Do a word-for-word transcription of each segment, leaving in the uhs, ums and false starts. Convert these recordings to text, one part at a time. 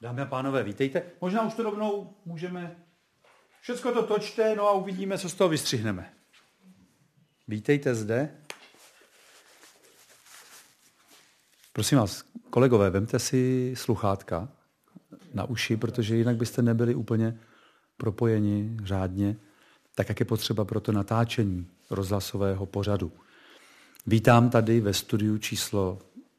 Dámy a pánové, vítejte. Možná už to rovnou můžeme... Všecko to točte, no a uvidíme, co z toho vystřihneme. Vítejte zde. Prosím vás, kolegové, vemte si sluchátka na uši, protože jinak byste nebyli úplně propojeni řádně, tak jak je potřeba pro to natáčení rozhlasového pořadu. Vítám tady ve studiu číslo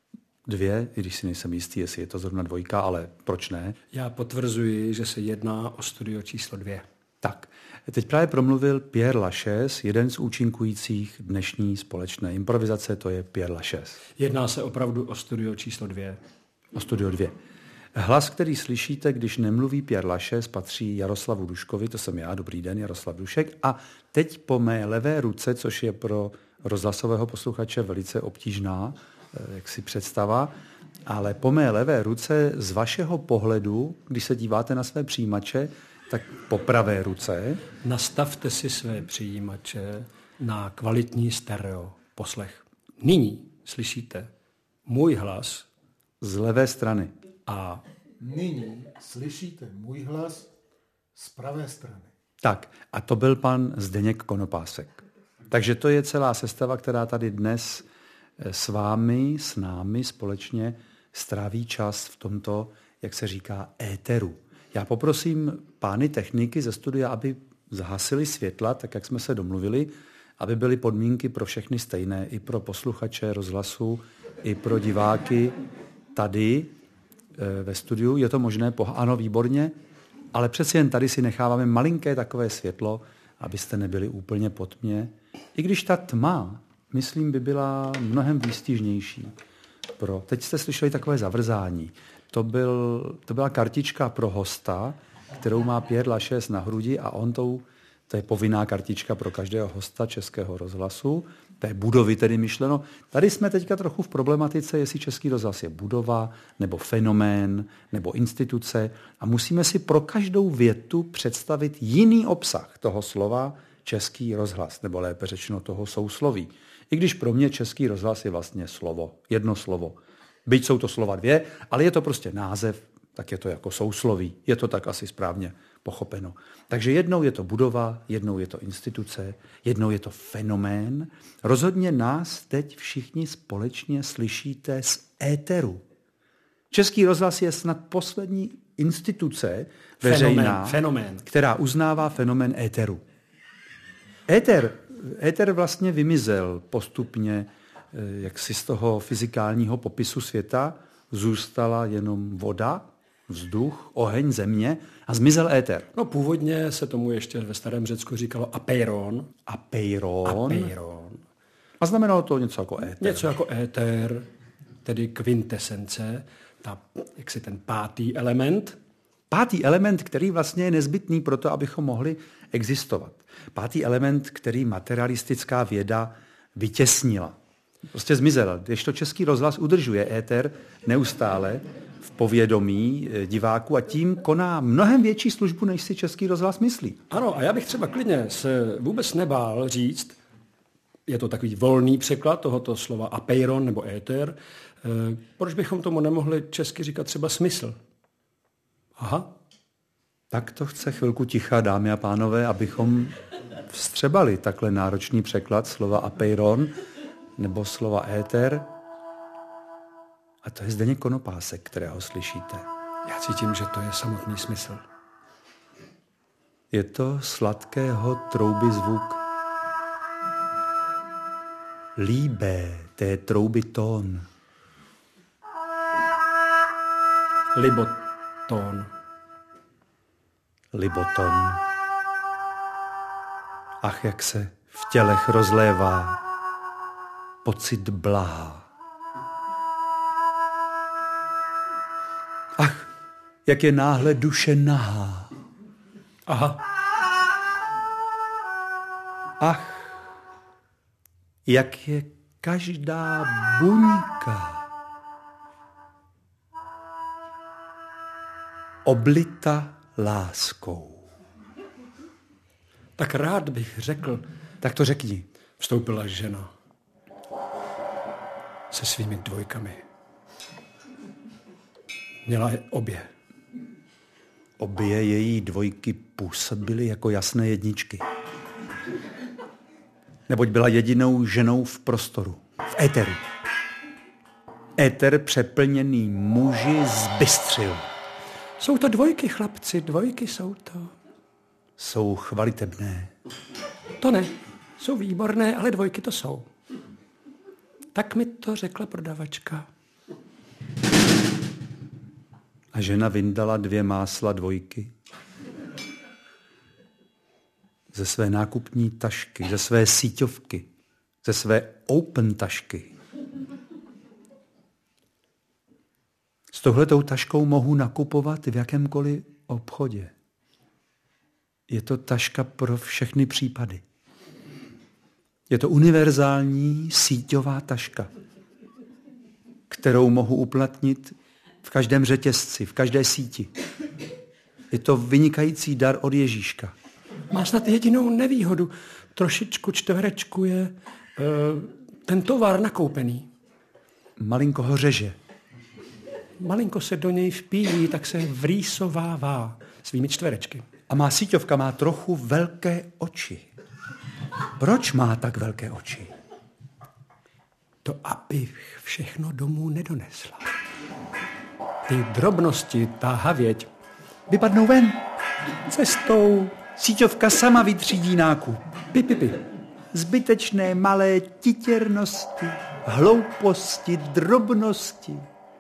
dvě, i když si nejsem jistý, jestli je to zrovna dvojka, ale proč ne? Já potvrzuji, že se jedná o studio číslo dvě. Tak, teď právě promluvil Pierre Lachaise, jeden z účinkujících dnešní společné improvizace, to je Pierre Lachaise. Jedná se opravdu o studio číslo dvě. O studio dvě. Hlas, který slyšíte, když nemluví Pierre Lachaise, patří Jaroslavu Duškovi, to jsem já, dobrý den, Jaroslav Dušek. A teď po mé levé ruce, což je pro rozhlasového posluchače velice obtížná, jak si představa, ale po mé levé ruce z vašeho pohledu, když se díváte na své přijímače, tak po pravé ruce. Nastavte si své přijímače na kvalitní stereo poslech. Nyní slyšíte můj hlas z levé strany. A nyní slyšíte můj hlas z pravé strany. Tak, a to byl pan Zdeněk Konopásek. Takže to je celá sestava, která tady dnes s vámi, s námi společně stráví čas v tomto, jak se říká, éteru. Já poprosím pány techniky ze studia, aby zahasili světla, tak jak jsme se domluvili, aby byly podmínky pro všechny stejné, i pro posluchače rozhlasu, i pro diváky tady e, ve studiu. Je to možné? Poh- ano, výborně, ale přeci jen tady si necháváme malinké takové světlo, abyste nebyli úplně pod mě. I když ta tma, myslím, by byla mnohem výstižnější. Pro... Teď jste slyšeli takové zavrzání. To, byl, to byla kartička pro hosta, kterou má Pierre Lachaise na hrudi a on tou, to je povinná kartička pro každého hosta Českého rozhlasu, té budovy tedy myšleno. Tady jsme teďka trochu v problematice, jestli Český rozhlas je budova, nebo fenomén, nebo instituce a musíme si pro každou větu představit jiný obsah toho slova Český rozhlas, nebo lépe řečeno toho sousloví. I když pro mě Český rozhlas je vlastně slovo, jedno slovo. Byť jsou to slova dvě, ale je to prostě název, tak je to jako sousloví. Je to tak asi správně pochopeno. Takže jednou je to budova, jednou je to instituce, jednou je to fenomén. Rozhodně nás teď všichni společně slyšíte z éteru. Český rozhlas je snad poslední instituce veřejná, fenomén, fenomén. která uznává fenomén éteru. Éter, éter vlastně vymizel postupně jaksi z toho fyzikálního popisu světa, zůstala jenom voda, vzduch, oheň, země a zmizel éter. No původně se tomu ještě ve starém Řecku říkalo apeiron. Apeiron. Apeiron. A znamenalo to něco jako éter. Něco jako éter, tedy kvintesence, ta, jaksi ten pátý element. Pátý element, který vlastně je nezbytný pro to, abychom mohli existovat. Pátý element, který materialistická věda vytěsnila. Prostě zmizel. Když to Český rozhlas udržuje éter neustále v povědomí diváků a tím koná mnohem větší službu, než si Český rozhlas myslí. Ano, a já bych třeba klidně se vůbec nebál říct, je to takový volný překlad tohoto slova apeiron nebo éter, proč bychom tomu nemohli česky říkat třeba smysl? Aha. Tak to chce chvilku ticha, dámy a pánové, abychom vstřebali takhle náročný překlad slova apeiron nebo slova éter. A to je Zdeněk Konopásek, kterého slyšíte. Já cítím, že to je samotný smysl. Je to sladkého trouby zvuk. Líbé té trouby tón. Liboton. Liboton. Ach, jak se v tělech rozlévá pocit blaha. Ach, jak je náhle duše nahá. Aha. Ach, jak je každá buňka oblita láskou. Tak rád bych řekl, Tak to řekni. Vstoupila žena se svými dvojkami. Měla je obě. obě její dvojky působily jako jasné jedničky. Neboť byla jedinou ženou v prostoru, v éteru. Éter přeplněný muži zbystřil. Jsou to dvojky, chlapci, dvojky jsou to. Jsou chvalitebné. To ne, jsou výborné, ale dvojky to jsou. Tak mi to řekla prodavačka. A žena vyndala dvě másla dvojky ze své nákupní tašky, ze své síťovky, ze své open tašky. S touhletou taškou mohu nakupovat v jakémkoliv obchodě. Je to taška pro všechny případy. Je to univerzální síťová taška, kterou mohu uplatnit v každém řetězci, v každé síti. Je to vynikající dar od Ježíška. Má snad jedinou nevýhodu. Trošičku čtverečku je e, ten tovar nakoupený. Malinko ho řeže. Malinko se do něj vpíjí, tak se vrýsovává svými čtverečky. A má síťovka má trochu velké oči. Proč má tak velké oči? To, abych všechno domů nedonesla. Ty drobnosti, ta havěť, Vypadnou ven. cestou. Síťovka sama vytřídí nákup. Pi, pi, pi. Zbytečné malé titěrnosti, hlouposti, drobnosti,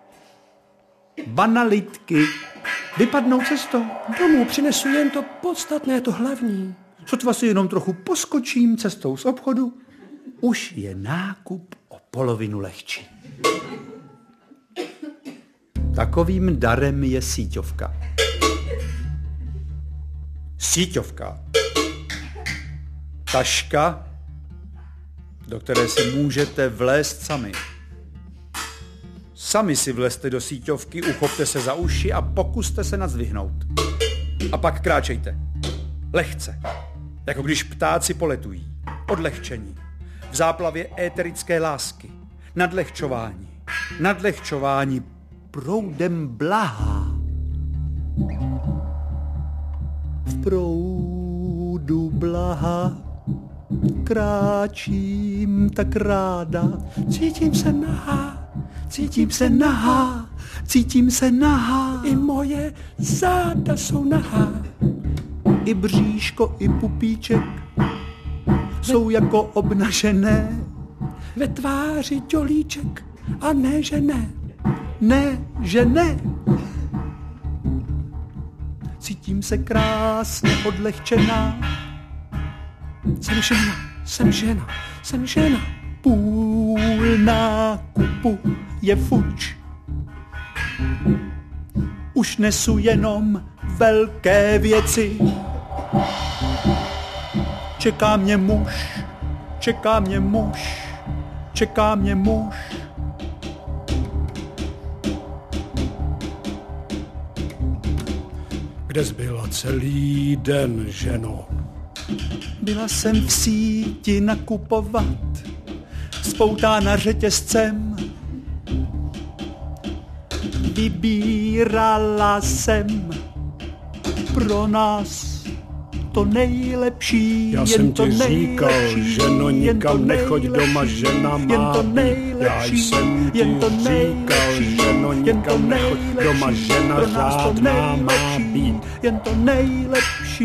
banalitky vypadnou cestou. Domů přinesu jen to podstatné, to hlavní. Sotva si jenom trochu poskočím cestou z obchodu, už je nákup o polovinu lehčí. Takovým darem je síťovka. Síťovka. Taška, do které si můžete vlézt sami. Sami si vlezte do síťovky, uchopte se za uši a pokuste se nadzvihnout. A pak kráčejte. Lehce. Jako když ptáci poletují. Odlehčení. V záplavě éterické lásky. Nadlehčování. Nadlehčování proudem blaha. V proudu blaha kráčím tak ráda. Cítím se nahá, Cítím se nahá, cítím se nahá. i moje záda jsou nahá. I bříško, i pupíček jsou jako obnažené. Ve tváři dělíček a ne, že ne. Ne, že ne. Cítím se krásně odlehčená. Jsem žena, jsem žena, jsem žena. Půl nákupu je fuč. Už nesu jenom velké věci. Čeká mě muž, čeká mě muž, čeká mě muž. Kde jsi byla celý den, ženo? Byla jsem v síti nakupovat, spoutána řetězcem. Vybírala jsem pro nás to nejlepší. Já jen jsem to ti říkal, nejlepší, ženo, jen nikam to nechoď nejlepší, doma, žena má jen to být. nejlepší, Já jsem ti jen to říkal, nejlepší, ženo, jen to nikam nechoď nejlepší, doma, žena pro nás to řádná má nejlepší, být. jen to nejlepší.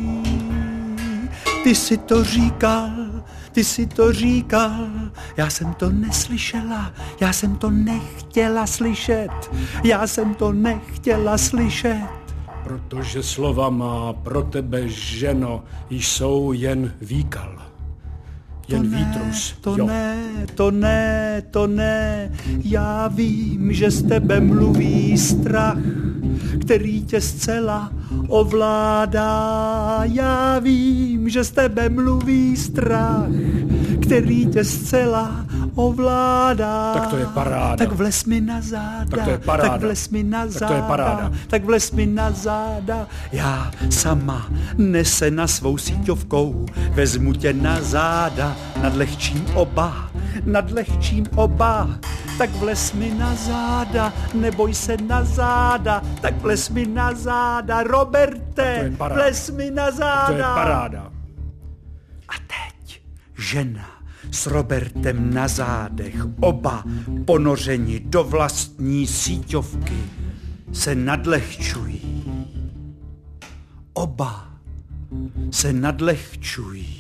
Ty si to říkal, ty si to říkal, já jsem to neslyšela, já jsem to nechtěla slyšet, já jsem to nechtěla slyšet. Protože slova má pro tebe, ženo, jsou jen výkal. Jen to ne, výtrus. To jo. ne, to ne, to ne, já vím, že z tebe mluví strach, který tě zcela ovládá. Já vím, že z tebe mluví strach, který tě zcela ovládá. Tak to je paráda. Tak vles mi na záda. Tak to je paráda. Tak vles mi na záda. Tak to je paráda. Tak vles mi na záda. Já sama nese na svou síťovkou, vezmu tě na záda, nadlehčím oba, nadlehčím oba. Tak vles mi na záda, neboj se na záda, tak vles mi na záda, Roberte, vles mi na záda. To je paráda. A teď žena s Robertem na zádech, oba ponořeni do vlastní síťovky, se nadlehčují. Oba se nadlehčují.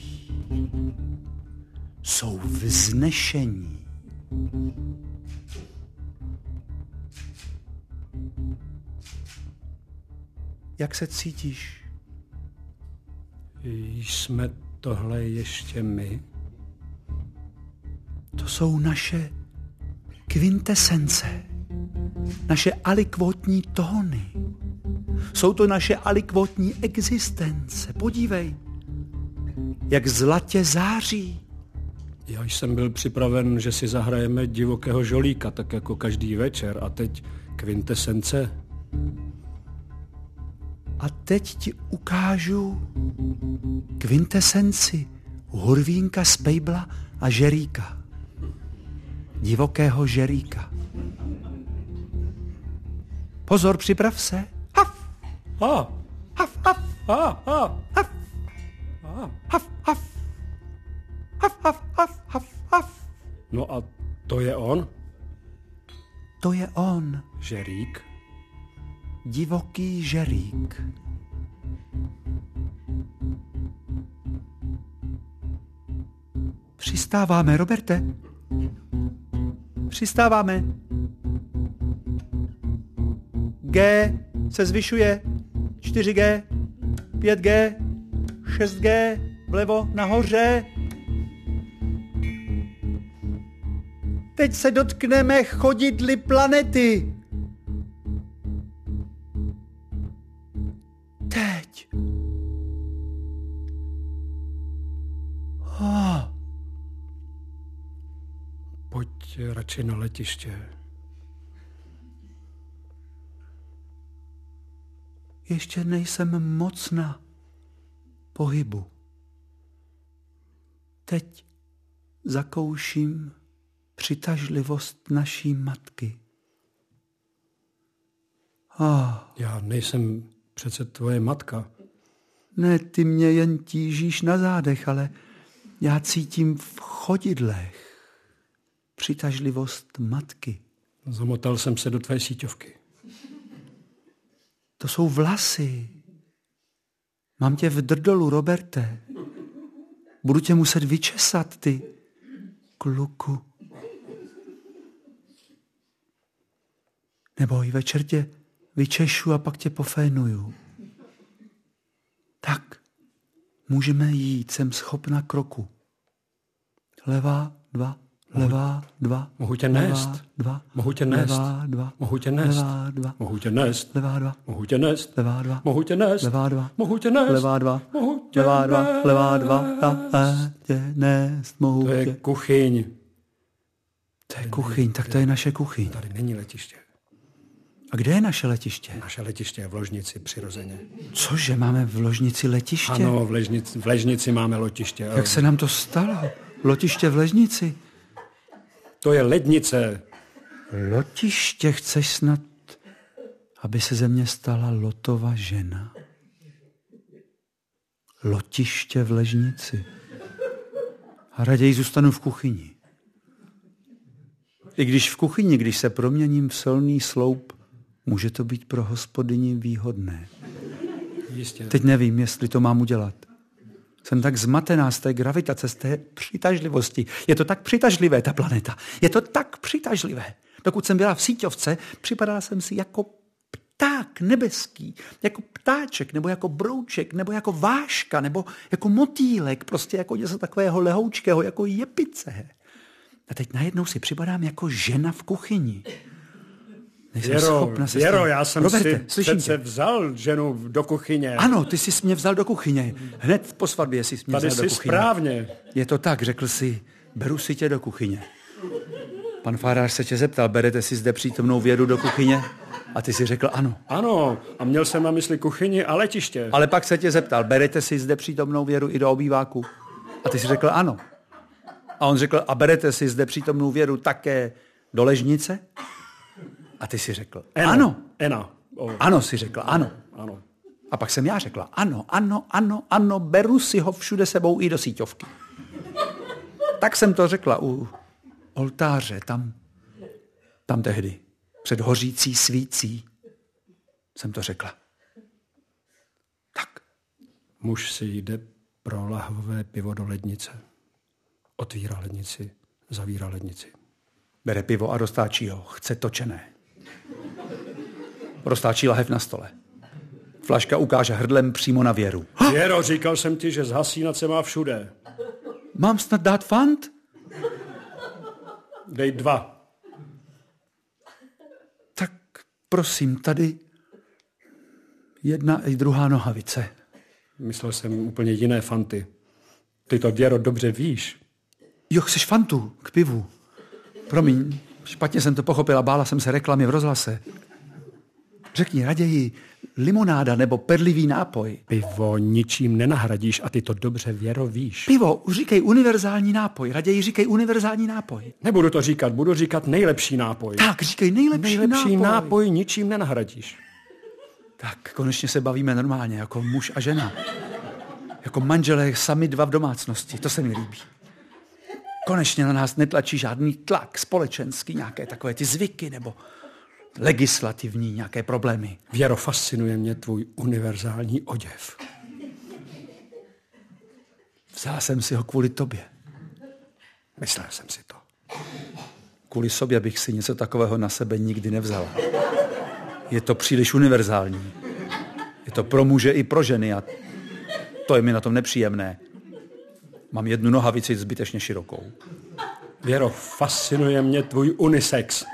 Jsou vznešení. Jak se cítíš? Jsme tohle ještě my? To jsou naše kvintesence, naše alikvotní tóny. Jsou to naše alikvotní existence. Podívej, jak zlatě září. Já jsem byl připraven, že si zahrajeme Divokého žolíka, tak jako každý večer. A teď kvintesence. A teď ti ukážu kvintesenci Hurvínka, Spejbla a Žeríka. Divokého žeríka. Pozor, připrav se. Haf! Ha! Haf, haf! Ha! Ha! Haf! Ha! Haf, haf! Haf, haf, haf, haf, haf! No a to je on? To je on, Žerík? divoký žerík. Přistáváme, Roberte. Přistáváme. G se zvyšuje. čtyři G, pět G, šest G, vlevo, nahoře. Teď se dotkneme chodidly planety. Teď. Oh. Pojď radši na letiště. Ještě nejsem moc na pohybu. Teď zakouším přitažlivost naší matky. Oh. Já nejsem přece tvoje matka. Ne, ty mě jen tížíš na zádech, ale já cítím v chodidlech přitažlivost matky. Zamotal jsem se do tvé síťovky. To jsou vlasy. Mám tě v drdolu, Roberte. Budu tě muset vyčesat, ty kluku. Neboj, večer tě vyčešu a pak tě pofénuju. Tak, můžeme jít, jsem schopna kroku. Levá, dva, levá, dva. Mohu tě nést. Levá, dva. Mohu tě nést. Levá, dva. Mohu tě nést. Levá, dva. Mohu tě nést. Levá, dva. Mohu tě nést. Levá, dva. Mohu tě nést. Levá, dva. Mohu tě nést. Levá, dva. Mohu tě Levá, dva. nést. Levá, dva. Ta, tě nést, mohu To je tě. kuchyň. To je kuchyň, tak to je naše kuchyň. Tady není letiště. A kde je naše letiště? Naše letiště je v Ložnici přirozeně. Cože, máme v ložnici letiště? Ano, v Ležnici, v Ležnici máme letiště. Jak se nám to stalo? Lotiště v Ležnici? To je lednice. Lotiště, chceš snad, aby se ze mě stala Lotova žena? Lotiště v Ležnici. A raději zůstanu v kuchyni. I když v kuchyni, když se proměním v silný sloup, může to být pro hospodyni výhodné. Jistě. Teď nevím, jestli to mám udělat. Jsem tak zmatená z té gravitace, z té přitažlivosti. Je to tak přitažlivé, ta planeta. Je to tak přitažlivé. Dokud jsem byla v síťovce, připadala jsem si jako pták nebeský, jako ptáček, nebo jako brouček, nebo jako váška, nebo jako motýlek, prostě jako něco takového lehoučkého, jako jepice. A teď najednou si připadám jako žena v kuchyni. Věro, Věro, já jsem Roberte, si přece vzal ženu do kuchyně. Ano, ty jsi mě vzal do kuchyně. Hned po svatbě jsi mě Tady vzal do jsi kuchyně. správně. Je to tak, řekl jsi, beru si tě do kuchyně. Pan farář se tě zeptal, berete si zde přítomnou Věru do kuchyně? A ty si řekl ano. Ano, a měl jsem na mysli kuchyni a letiště. Ale pak se tě zeptal, berete si zde přítomnou Věru i do obýváku? A ty si řekl ano. A on řekl, a berete si zde přítomnou Věru také do Ležnice? A ty si řekl, Eno. ano. Ena. O. Ano, si řekl, ano. Ano. A pak jsem já řekla, ano, ano, ano, ano, beru si ho všude sebou i do síťovky. Tak jsem to řekla u oltáře, tam, tam tehdy, před hořící svící, jsem to řekla. Tak. Muž si jde pro lahvové pivo do lednice. Otvírá lednici, zavírá lednici. Bere pivo a roztáčí ho, chce točené. Roztáčí lahev na stole. Flaška ukáže hrdlem přímo na Věru. Věro, říkal jsem ti, že zhasínat se má všude. Mám snad dát fant? Dej dva. Tak prosím, tady jedna i druhá nohavice. Myslel jsem úplně jiné fanty. Ty to, Věro, dobře víš. Jo, chceš fantu k pivu. Promiň, špatně jsem to pochopila, bála jsem se reklamy v rozhlase. Řekni raději limonáda nebo perlivý nápoj. Pivo ničím nenahradíš a ty to dobře, Věro, víš. Pivo, říkej univerzální nápoj, raději říkej univerzální nápoj. Nebudu to říkat, budu říkat nejlepší nápoj. Tak, říkej nejlepší, nejlepší nápoj. nápoj ničím nenahradíš. Tak, konečně se bavíme normálně, jako muž a žena. Jako manželé sami dva v domácnosti, to se mi líbí. Konečně na nás netlačí žádný tlak společenský, nějaké takové ty zvyky nebo legislativní nějaké problémy. Věro, fascinuje mě tvůj univerzální oděv. Vzala jsem si ho kvůli tobě. Myslel jsem si to. Kvůli sobě bych si něco takového na sebe nikdy nevzala. Je to příliš univerzální. Je to pro muže i pro ženy a to je mi na tom nepříjemné. Mám jednu nohavici zbytečně širokou. Věro, fascinuje mě tvůj unisex.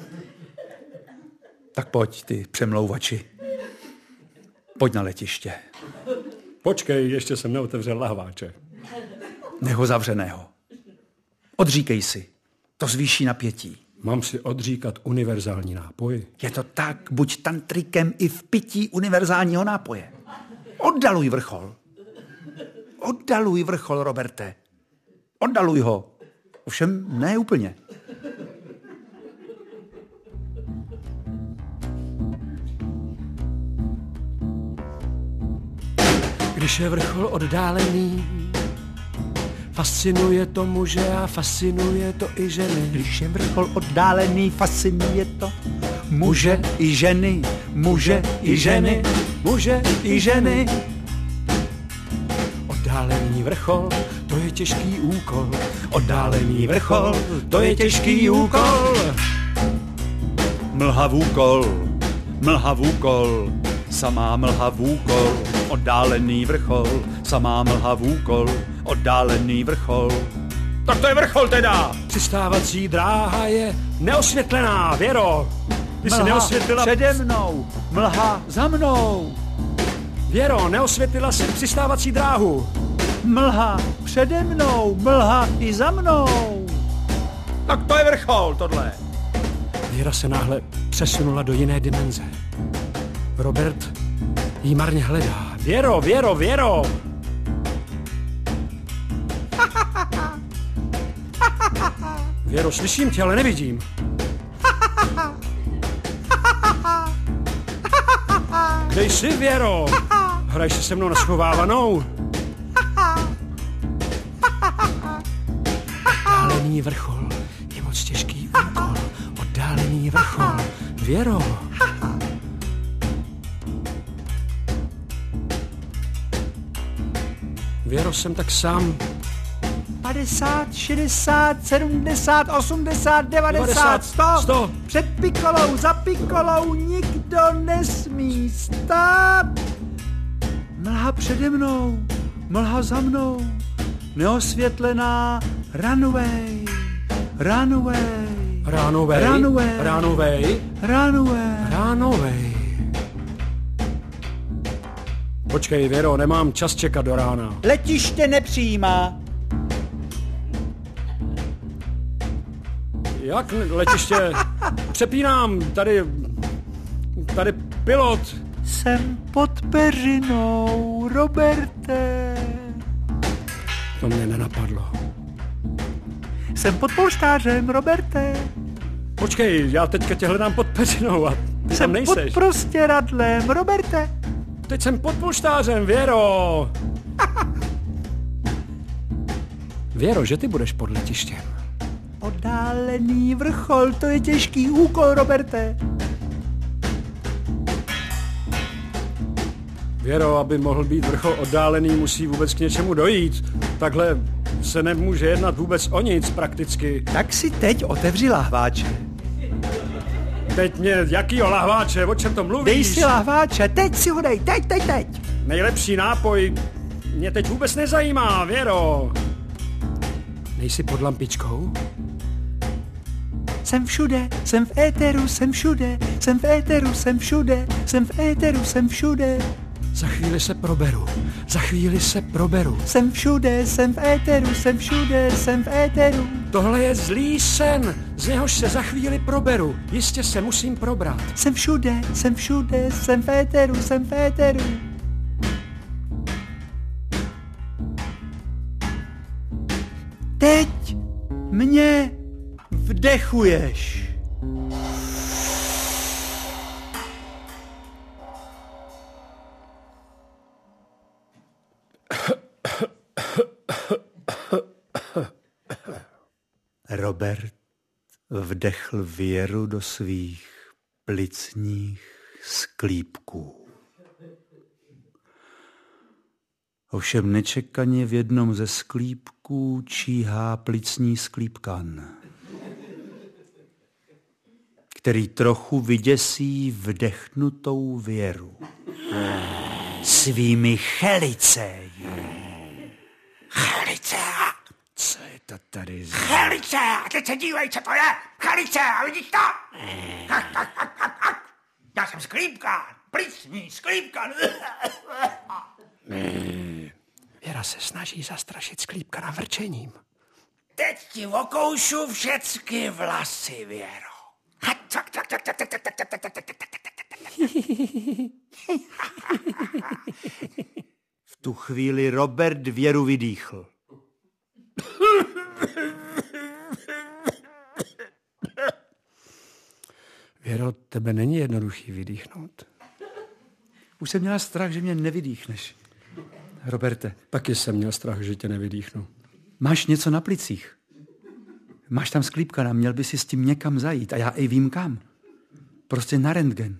Tak pojď, ty přemlouvači. Pojď na letiště. Počkej, ještě jsem neotevřel lahváče. Nech ho zavřeného. Odříkej si. To zvýší napětí. Mám si odříkat univerzální nápoj? Je to tak, buď tantrikem i v pití univerzálního nápoje. Oddaluj vrchol. Oddaluj vrchol, Roberte. Oddaluj ho. Ovšem ne úplně. Když je vrchol oddálený, fascinuje to muže a fascinuje to i ženy. Když je vrchol oddálený, fascinuje to muže i ženy, muže i ženy, muže i ženy. Oddálený vrchol, to je těžký úkol. Oddálený vrchol, to je těžký úkol. Mlha vůkol, mlha vůkol, samá mlha vůkol. Oddálený vrchol, samá mlha vůkol. Oddálený vrchol. Tak to je vrchol teda! Přistávací dráha je neosvětlená, Věro. Ty jsi Mlha neosvětlila... přede mnou, mlha za mnou. Věro, neosvětlila si přistávací dráhu. Mlha přede mnou, mlha i za mnou. Tak to je vrchol, tohle. Věra se náhle přesunula do jiné dimenze. Robert jí marně hledá. Věro, Věro, Věro! Věro, slyším tě, ale nevidím. Kde jsi, Věro? Hraješ si se mnou na schovávanou? Oddálený vrchol je moc těžký úkol. Oddálený vrchol. Věro. Věro, jsem tak sám. padesát, šedesát, sedmdesát, osmdesát, devadesát, sto. sto. Před pikolou, za pikolou nikdo nesmí stát. Mlha přede mnou, mlha za mnou, neosvětlená runway, runway, Runway, runway, runway, runway. runway. Počkej, Věro, nemám čas čekat do rána. Letiště nepřijímá. Jak letiště? Přepínám, tady, tady pilot. Jsem pod peřinou, Roberte. To mě nenapadlo. Jsem pod polštářem, Roberte. Počkej, já teďka tě hledám pod peřinou a ty Jsem tam nejseš. pod prostěradlem, Roberte. Teď jsem pod polštářem, Věro. Věro, že ty budeš pod letištěm? Oddálený vrchol, to je těžký úkol, Roberte. Věro, aby mohl být vrchol oddálený, musí vůbec k něčemu dojít. Takhle se nemůže jednat vůbec o nic prakticky. Tak si teď otevři lahváče. Teď mě, jakýho lahváče, o čem to mluvíš? Dej si lahváče, teď si ho dej, teď, teď, teď. Nejlepší nápoj mě teď vůbec nezajímá, Věro. Nejsi pod lampičkou? Jsem všude, jsem v éteru, jsem všude, jsem v éteru, jsem všude, jsem v éteru, jsem všude. Za chvíli se proberu, za chvíli se proberu. Jsem všude, jsem v éteru, jsem všude, jsem v éteru. Tohle je zlý sen, z něhož se za chvíli proberu. Jistě se musím probrat. Jsem všude, jsem všude, jsem v éteru, jsem v éteru. Teď mě vdechuješ. Robert vdechl Věru do svých plicních sklípků. Ovšem nečekaně v jednom ze sklípků číhá plicní sklípkan, který trochu vyděsí vdechnutou Věru. Svými chelice. Chelice! Co je to tady za... Chelice! A teď se dívej, co to je! Chelice! A vidíš to? Já jsem sklípkan! Plicní sklípkan! Věra se snaží zastrašit sklípkana vrčením. Teď ti okoušu všecky vlasy, Věro. V tu chvíli Robert Věru vydýchl. Věro, tebe není jednoduchý vydýchnout. Už jsem měla strach, že mě nevydýchneš. Roberte. Taky jsem měl strach, že tě nevydýchnu. Máš něco na plicích? Máš tam sklípkana, měl by si s tím někam zajít a já i vím kam. Prostě na rentgen.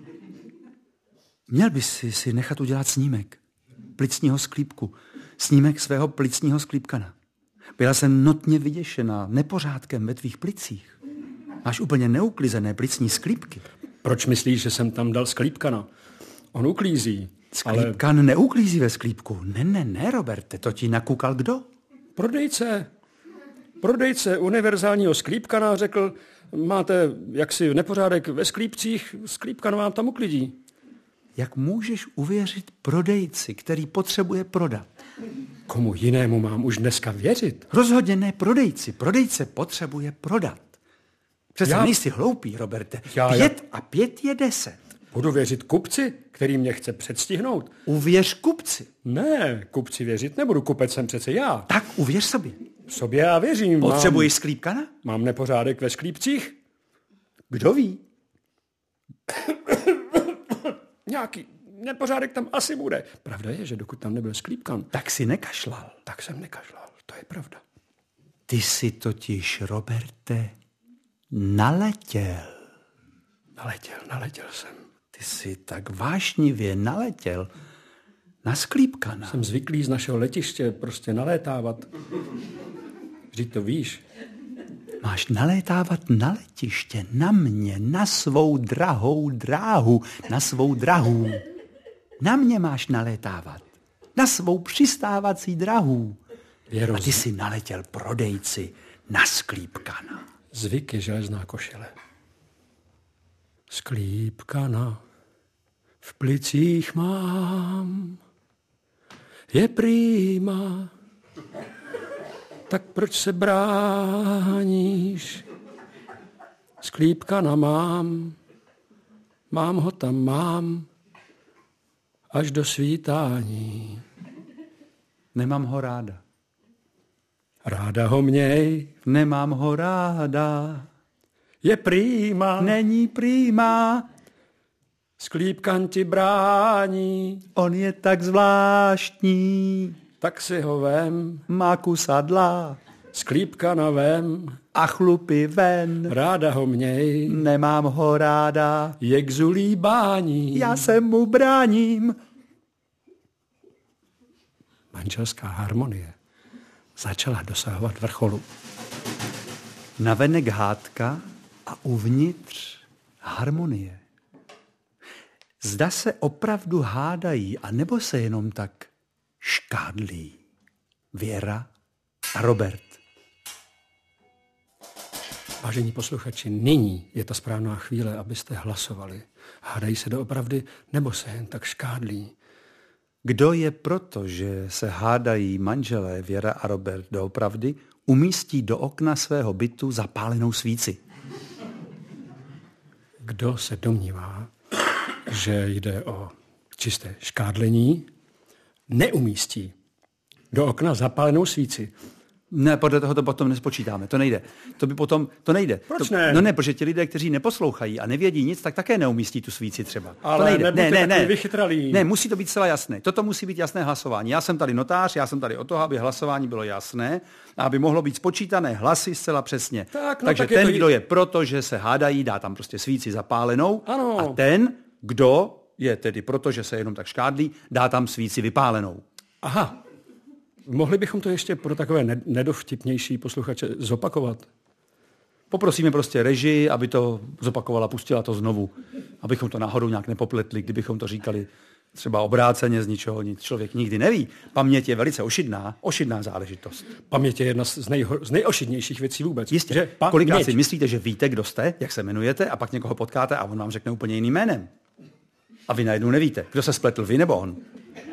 Měl bys si, si nechat udělat snímek plicního sklípku. Snímek svého plicního sklípkana. Byla jsem notně vyděšená nepořádkem ve tvých plicích. Máš úplně neuklizené plicní sklípky. Proč myslíš, že jsem tam dal sklípkana? On uklízí. Sklípkan ale... neuklízí ve sklípku. Ne, ne, ne, Roberte, to ti nakukal kdo? Prodejce. Prodejce univerzálního sklípkana řekl, máte jaksi nepořádek ve sklípcích, sklípkan vám tam uklidí. Jak můžeš uvěřit prodejci, který potřebuje prodat? Komu jinému mám už dneska věřit? Rozhodně ne prodejci. Prodejce potřebuje prodat. Přece Já... nejsi hloupý, Roberte. Já, pět já... a pět je deset. Budu věřit kupci, který mě chce předstihnout? Uvěř kupci. Ne, kupci věřit nebudu, kupec jsem přece já. Tak uvěř sobě. Sobě já věřím. Potřebuješ mám... sklípkana? Mám nepořádek ve sklípcích? Kdo ví? Nějaký nepořádek tam asi bude. Pravda je, že dokud tam nebyl sklípkan... Tak si nekašlal. Tak jsem nekašlal, to je pravda. Ty jsi totiž, Roberte, naletěl. Naletěl, naletěl jsem. Ty jsi tak vášnivě naletěl na sklípkana. Jsem zvyklý z našeho letiště prostě nalétávat. Vždyť to víš. Máš nalétávat na letiště, na mě, na svou drahou dráhu, na svou drahu. Na mě máš nalétávat, na svou přistávací drahu. Věro, a ty si naletěl prodejci na sklípkana. Zvyk je železná košile. Sklípkana v plicích mám, je prýma, tak proč se bráníš? Sklípka na mám, mám ho tam mám, až do svítání. Nemám ho ráda. Ráda ho měj, Nemám ho ráda. je prýma, Není prýma. sklípkan ti brání, On je tak zvláštní. tak si ho vem, Má kusadla sklípka na vem, a chlupy ven. ráda ho měj, Nemám ho ráda. je k zulíbání. Já se mu bráním. Manželská harmonie začala dosahovat vrcholu. Navenek hádka a uvnitř harmonie. Zda se opravdu hádají, anebo se jenom tak škádlí. Věra a Robert. Vážení posluchači, nyní je ta správná chvíle, abyste hlasovali. Hádají se doopravdy, nebo se jen tak škádlí? Kdo je proto, že se hádají manželé Věra a Robert doopravdy, umístí do okna svého bytu zapálenou svíci. Kdo se domnívá, že jde o čisté škádlení, neumístí do okna zapálenou svíci. Ne, podle toho to potom nespočítáme, to nejde. To by potom, to nejde. Proč to, ne? No ne, protože ti lidé, kteří neposlouchají a nevědí nic, tak také neumístí tu svíci třeba. Ale to nejde. nebuďte Ne, ne, takový ne. vychytralí. Ne, musí to být zcela jasné. Toto musí být jasné hlasování. Já jsem tady notář, já jsem tady o toho, aby hlasování bylo jasné a aby mohlo být spočítané hlasy zcela přesně. Tak, no, Takže tak je ten, to... kdo je proto, že se hádají, dá tam prostě svíci zapálenou. Ano. A ten, kdo je tedy proto, že se jenom tak škádlí, dá tam svíci vypálenou. Aha. Mohli bychom to ještě pro takové nedovtipnější posluchače zopakovat? Poprosíme prostě režii, aby to zopakovala, pustila to znovu, abychom to náhodou nějak nepopletli, kdybychom to říkali třeba obráceně z ničeho, nic člověk nikdy neví. Paměť je velice ošidná, ošidná záležitost. Paměť je jedna z, nejho, z nejošidnějších věcí vůbec. Jistě, Že kolikrát paměť. si myslíte, že víte, kdo jste, jak se jmenujete a pak někoho potkáte a on vám řekne úplně jiným jménem. A vy najednou nevíte, kdo se spletl, vy nebo on.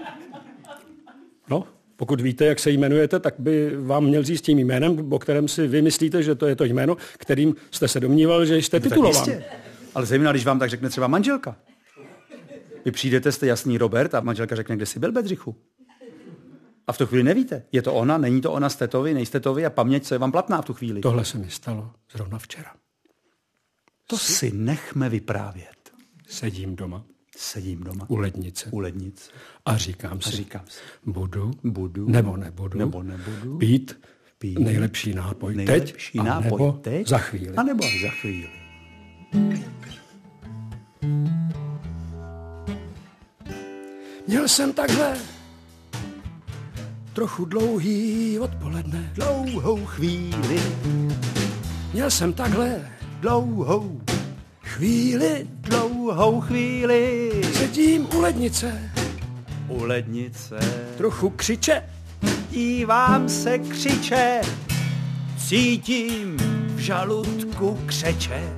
No, pokud víte, jak se jmenujete, tak by vám měl říct tím jménem, o kterém si vy myslíte, že to je to jméno, kterým jste se domníval, že jste titulován. Tak jistě. Ale zejména, když vám tak řekne třeba manželka. Vy přijdete, jste jasný Robert a manželka řekne, kde jsi byl, Bedřichu. A v tu chvíli nevíte. Je to ona, není to ona, jste to vy, nejste to vy a paměť, co je vám platná v tu chvíli. Tohle se mi stalo zrovna včera. To si nechme vyprávět. Sedím doma Sedím doma u lednice u lednice a říkám si, a říkám si, budu, budu nebo nebudu, nebo nebudu pít, pít nejlepší nápoj nejlepší teď, nápoj anebo teď, za chvíli. a nebo až za chvíli. Měl jsem takhle trochu dlouhý odpoledne. Dlouhou chvíli, Měl jsem takhle dlouhou, chvíli, dlouhou chvíli. sedím u lednice, U lednice trochu křiče, dívám se křiče, cítím v žaludku křeče.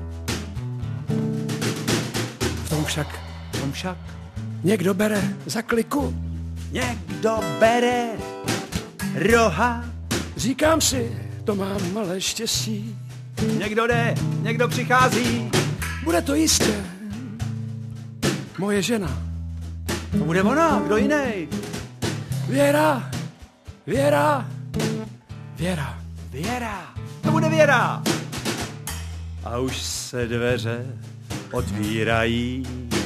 v tom však Tom však někdo bere za kliku. někdo bere roha. Říkám si, to mám malé štěstí. Někdo jde, někdo přichází. Bude to jistě moje žena. To bude ona, kdo jiný? Věra, Věra, Věra. Věra. To bude Věra. A už se dveře otvírají.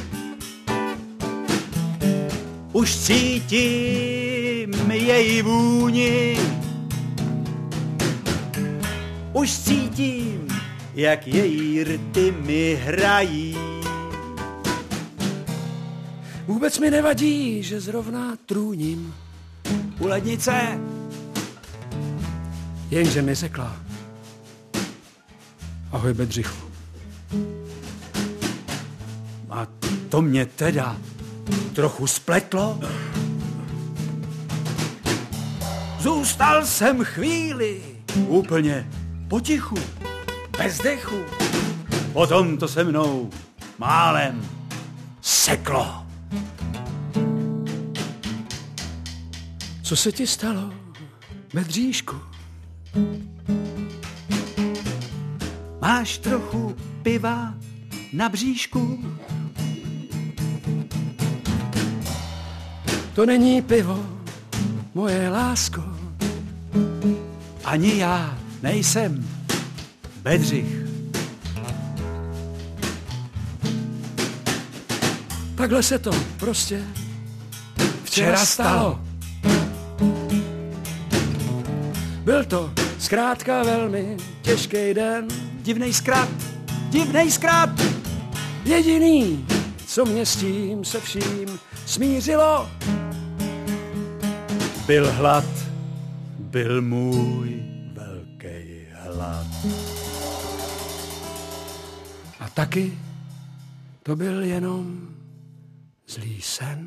Už cítím její vůni. Už cítím, jak její rty mi hrají. Vůbec mi nevadí, že zrovna trůním. U lednice Jenže mi řekla: ahoj Bedřichu. a to mě teda trochu spletlo. Zůstal jsem chvíli úplně potichu, bez dechu. Potom to se mnou málem seklo. Co se ti stalo, Bedříšku? Máš trochu piva na bříšku. To není pivo, moje lásko. Ani já nejsem Bedřich. Takhle se to prostě Včera stalo. Byl to zkrátka velmi těžký den. Divnej zkrat, divnej zkrat. Jediný, co mě s tím se vším smířilo, Byl hlad, byl můj velký hlad. a taky to byl jenom zlý sen.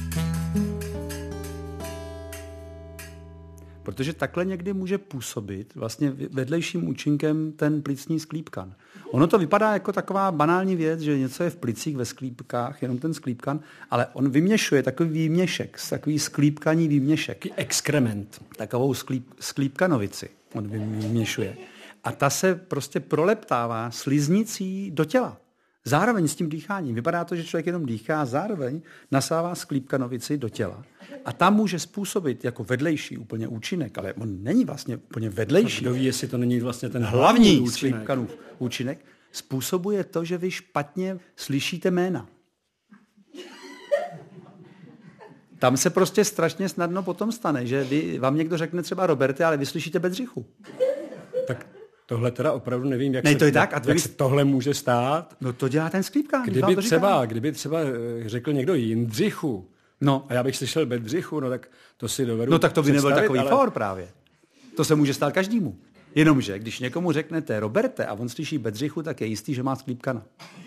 Protože takhle někdy může působit vlastně vedlejším účinkem ten plicní sklípkan. Ono to vypadá jako taková banální věc, že něco je v plicích ve sklípkách, jenom ten sklípkan, ale on vyměšuje takový výměšek, takový sklípkaní výměšek. Exkrement. Takovou sklíp, sklípkanovici on vyměšuje. A ta se prostě proleptává sliznicí do těla. Zároveň s tím dýcháním. Vypadá to, že člověk jenom dýchá a zároveň nasává sklípkanovici do těla. A tam může způsobit jako vedlejší úplně účinek, ale on není vlastně úplně vedlejší. Kdo ví, jestli to není vlastně ten Hlavní hlavní účinek. sklípkanův účinek způsobuje to, že vy špatně slyšíte jména. Tam se prostě strašně snadno potom stane, že vy, vám někdo řekne třeba Roberte, ale vy slyšíte Bedřichu. Tak tohle teda opravdu nevím, jak, Ne, se, to je tak, a jak vy- se tohle může stát. No to dělá ten sklípkan. Kdyby třeba, kdyby třeba eh, řekl někdo Jindřichu, No. a já bych slyšel Bedřichu, no tak to si dovedu No tak to by nebyl představit, takový ale... for právě. To se může stát každému. Jenomže, když někomu řeknete Roberte a on slyší Bedřichu, tak je jistý, že má sklípkana.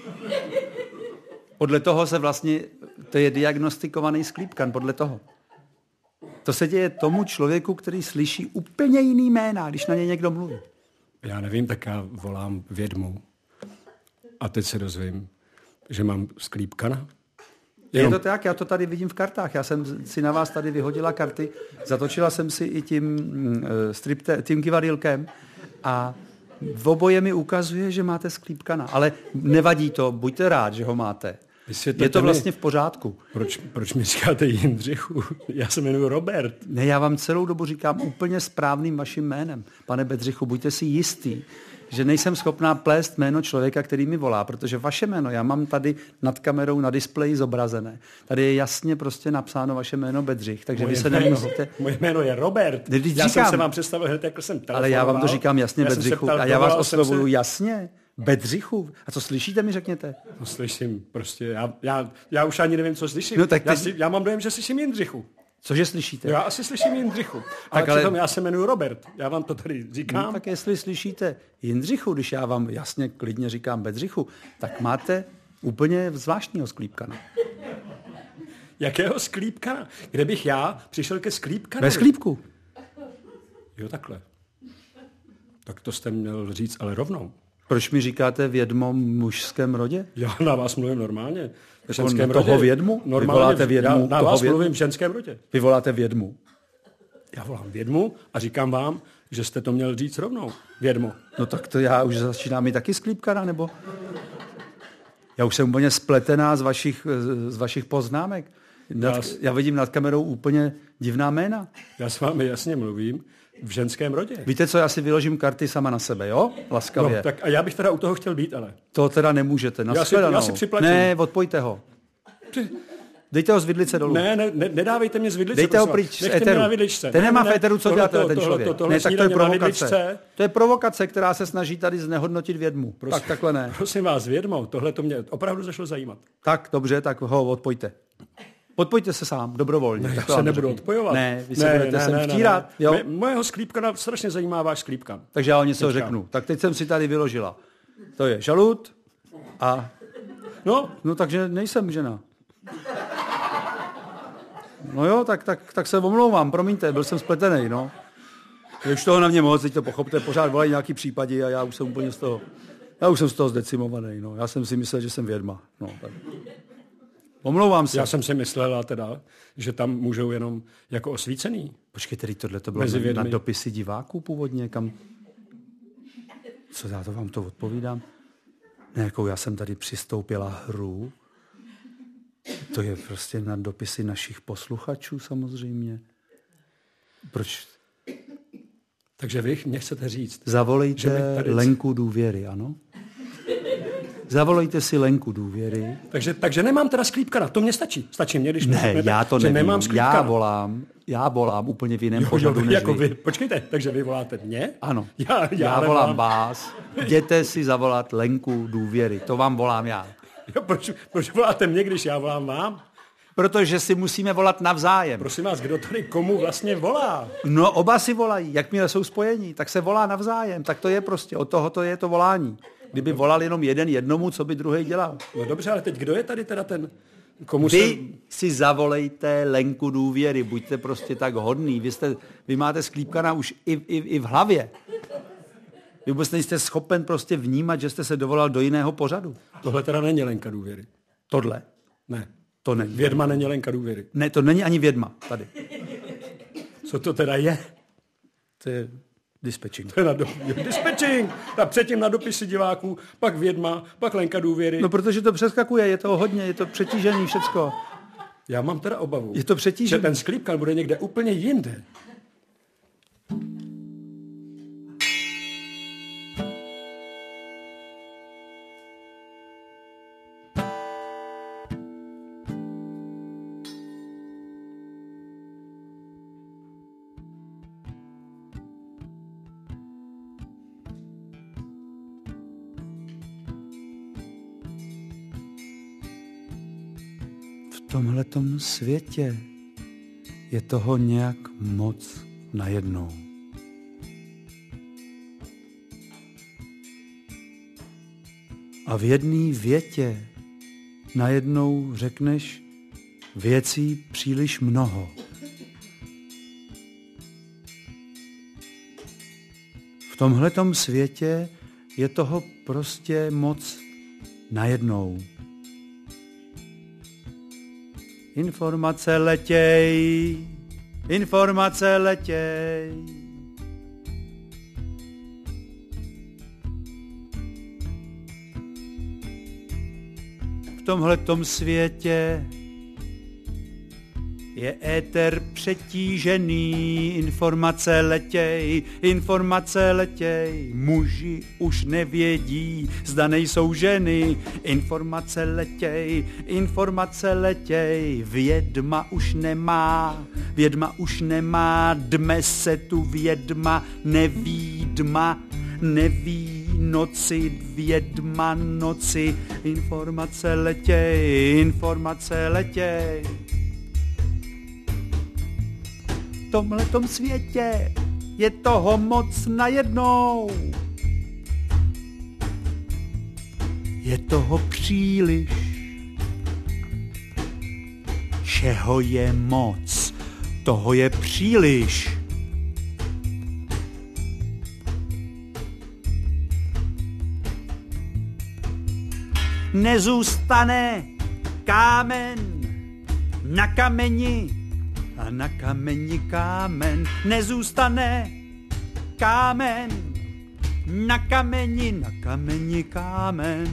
Podle toho se vlastně, to je diagnostikovaný sklípkan, podle toho. To se děje tomu člověku, který slyší úplně jiný jména, když na ně někdo mluví. Já nevím, tak já volám vědmu a teď se dozvím, že mám sklípkana. Je to tak, já to tady vidím v kartách. Já jsem si na vás tady vyhodila karty, zatočila jsem si i tím, uh, stripte, tím kivadýlkem a v oboje mi ukazuje, že máte sklípkana. Ale nevadí to, buďte rád, že ho máte. Vysvětlete Je to mi, vlastně v pořádku. Proč, proč mi říkáte Jindřichu? Já se jmenuji Robert. Ne, já vám celou dobu říkám úplně správným vaším jménem. Pane Bedřichu, buďte si jistý, že nejsem schopná plést jméno člověka, který mi volá, protože vaše jméno, já mám tady nad kamerou na displeji zobrazené. Tady je jasně prostě napsáno vaše jméno Bedřich, takže Moje vy se jméno, nemusíte... Moje jméno je Robert. Když Já říkám, jsem se vám představil hned, jak jsem telefonoval. ale já vám to říkám jasně, Já jsem se Bedřichu, ptal, a já vás dovolal jsem oslovuju se- jasně. Bedřichu. A co slyšíte, mi řekněte? No, slyším, prostě, já, já, já už ani nevím, co slyším. No, tak já, ty- si, já mám dojem, že slyším Jindřichu. Cože slyšíte? Já asi slyším Jindřichu. Ale, ale- přitom já se jmenuji Robert. Já vám to tady říkám. No, tak jestli slyšíte Jindřichu, když já vám jasně klidně říkám Bedřichu, tak máte úplně zvláštního sklípkana. Jakého sklípkana? Kde bych já přišel ke sklípkanovi? Ve sklípku. Jo, takhle. Tak to jste měl říct, ale rovnou. Proč mi říkáte vědmo mužském rodě? Já na vás mluvím normálně. V On ženském toho rodě. vědmu? Vy Normálně, voláte vědmu, já na toho vás vědmu? mluvím v ženském rodě. Vy voláte vědmu. Já volám vědmu a říkám vám, že jste to měl říct rovnou. Vědmu. No tak to já už začínám mít taky sklípkana, nebo? Já už jsem úplně spletená z vašich, z vašich poznámek. Nad, Já- já vidím nad kamerou úplně divná jména. Já s vámi jasně mluvím v ženském rodě. Víte co, já si vyložím karty sama na sebe, jo? Laskavě. No, tak a já bych teda u toho chtěl být, ale. To teda nemůžete. Já si- Nashledanou. já si připlatím. Ne, odpojte ho. Dejte ho z vidlice dolů. Ne, ne, ne nedávejte mě z vidlice. Dejte ho prosím vás. pryč z Nechte mě éteru. na vidličce. Ten Ne, nemá ne, v éteru, co tohle dělá to- ten tohle člověk. to- tohle Ne, tak to je snídaně na provokace. vidličce. To je provokace, která se snaží tady znehodnotit vědmu. Tak takhle ne. Prosím vás, vědmo, tohle to mě opravdu zašlo zajímat. Tak, dobře, tak ho odpojte. Odpojte se sám, dobrovolně. Ne, já Tak to se vám nebudu řeknu. odpojovat. Ne, vy se budete sem vtírat. Jo? Me- Mojeho sklípkana strašně zajímá váš sklípkan. Takže já o něco Teďka. řeknu. Tak teď jsem si tady vyložila. To je žalud a... No, No takže nejsem žena. No jo, tak, tak, tak se omlouvám, promiňte, byl jsem spletený, no. Je už toho na mě moc, teď to pochopte, pořád volají nějaký případy a já už jsem úplně z toho, já už jsem z toho zdecimovaný, no. Já jsem si myslel, že jsem vědma, no. Tak. Omlouvám se. já jsem si myslela teda, že tam můžou jenom jako osvícený. Počkej, tedy tohle to bylo Mezi na, vědmi. na dopisy diváků původně, kam... Co já to vám to odpovídám? nějakou, já jsem tady přistoupila hru. To je prostě na dopisy našich posluchačů samozřejmě. Proč? Takže vy mě chcete říct. Zavolejte tady... Lenku důvěry, ano? Zavolejte si Lenku důvěry. Takže, takže nemám teda sklípkana, to mě stačí. Stačí mě, když ne, řeknete, já to nevím. Nemám já volám, já volám úplně v jiném jo, pořadu, než jako vy. vy. Počkejte, takže vy voláte mě? Ano, já, já, já volám vás. Jděte si zavolat Lenku důvěry, to vám volám já. Jo, proč, proč voláte mě, když já volám vám? Protože si musíme volat navzájem. Prosím vás, kdo tady komu vlastně volá? No oba si volají, jakmile jsou spojení, tak se volá navzájem. Tak to je prostě, od toho to je to volání. Kdyby volal jenom jeden jednomu, co by druhý dělal? No dobře, ale teď kdo je tady teda ten, komu Vy se... si zavolejte Lenku důvěry, buďte prostě tak hodný. Vy, jste, vy máte sklípkana už i, i, i v hlavě. Vy vůbec nejste schopen prostě vnímat, že jste se dovolal do jiného pořadu. Tohle teda není Lenka důvěry. Tohle? Ne. To není. Vědma není Lenka důvěry. Ne, to není ani vědma tady. Co to teda je? To je dispečing. To je na do... dispečing. A předtím na dopisy diváků, pak vědma, pak Lenka důvěry. No protože to přeskakuje, je to hodně, je to přetížený všecko. Já mám teda obavu, je to přetížený. že ten sklípkan bude někde úplně jinde. V tomhletom světě je toho nějak moc najednou. A v jedné větě najednou řekneš věcí příliš mnoho. V tomhletom světě je toho prostě moc najednou. Informace letěj, informace letěj. V tomhletom světě je éter přetížený, informace letěj, informace letěj. Muži už nevědí, zda nejsou ženy, informace letěj, informace letěj. Vědma už nemá, vědma už nemá, dme se tu vědma, nevídma, neví noci, vědma noci, informace letěj, informace letěj. V tomhletom světě je toho moc najednou. Je toho příliš. Čeho je moc, toho je příliš. Nezůstane kámen na kameni, a na kameni kámen, nezůstane kámen, na kameni, na kameni kámen.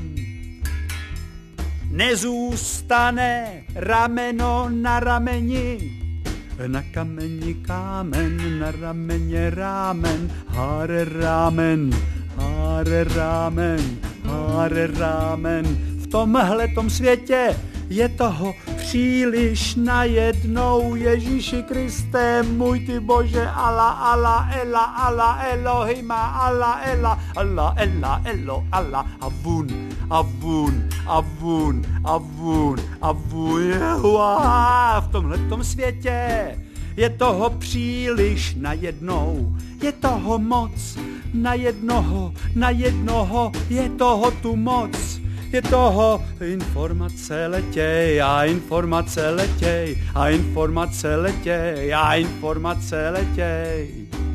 Nezůstane rameno na rameni, na kameni kámen, na rameně rámen, háre rámen, háre rámen, háre rámen. V tomhletom světě je toho příliš najednou, Ježíši Kriste, můj ty Bože, ala, ala, ela, ala, Elohima, ala, ela, ala, ela, elo, ala, avun, avun, avun, avun, avun, Jehová. V tomhletom světě je toho příliš najednou, je toho moc, na jednoho, na jednoho, je toho tu moc. Je toho informace letěj a informace letěj a informace letěj a informace letěj.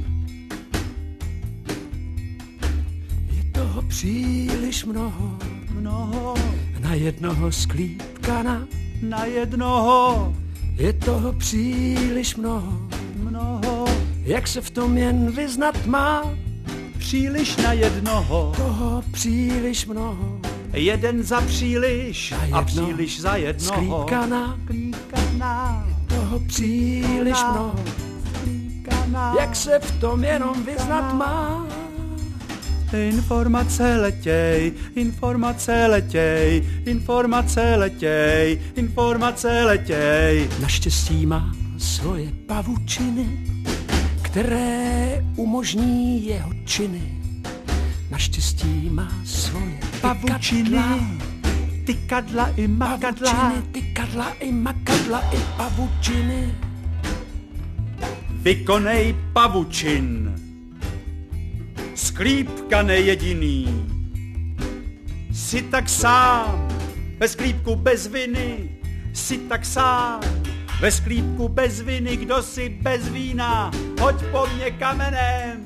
Je toho příliš mnoho, mnoho na jednoho sklípkana, na jednoho. Je toho příliš mnoho, mnoho. Jak se v tom jen vyznat má, příliš na jednoho. Toho příliš mnoho, jeden za příliš a příliš za jednoho. Sklíkaná, Sklíkaná, toho příliš mnoho. sklíkaná. Jak se v tom jenom vyznat má? Informace letěj, informace letěj, informace letěj, informace letěj. Naštěstí má svoje pavučiny, které umožní jeho činy. Naštěstí má svoje Pavučiny, tykadla i makadla. pavučiny, tykadla i makadla i pavučiny. Vykonej pavučin, sklípka nejediný. Jsi tak sám, ve sklípku bez viny. Jsi tak sám, ve sklípku bez viny. Kdo si bez vína, hoď po mně kamenem.